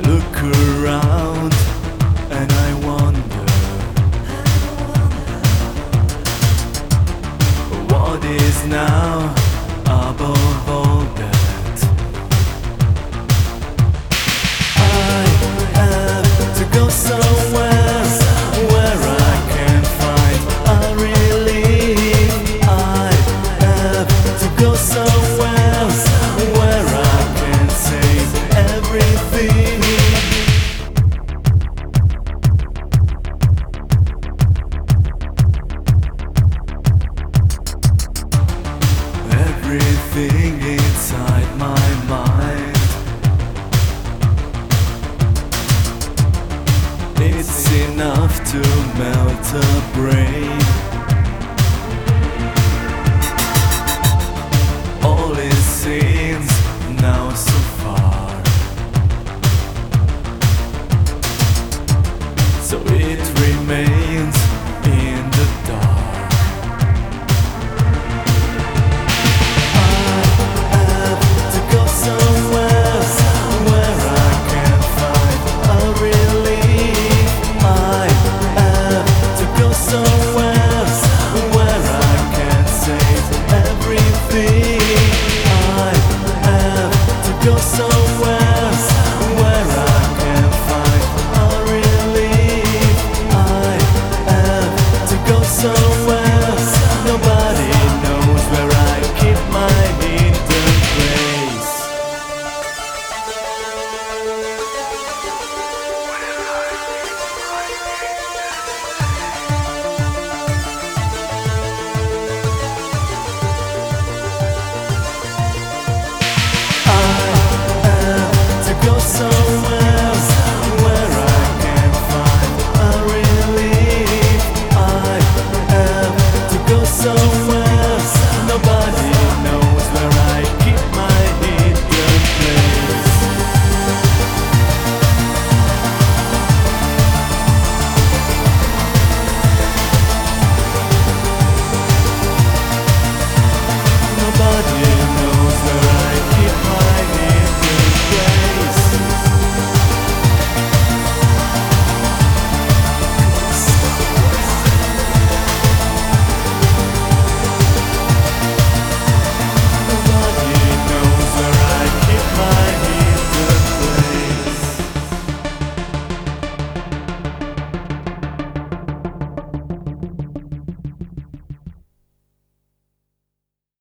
look around and I wonder, what is now above all that? I have to go somewhere where I can find a relief. I have to go somewhere where I can save everything. Everything inside my mind, it's enough to melt a brain.